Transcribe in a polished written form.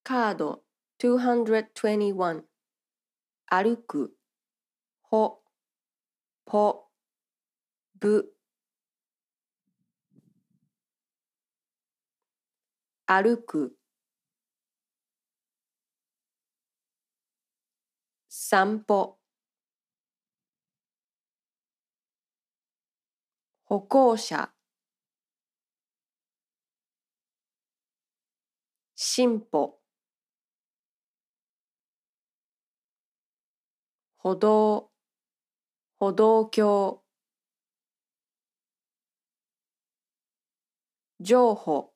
カード221歩くほぽぶ歩く散歩歩行者進歩歩道歩道橋譲歩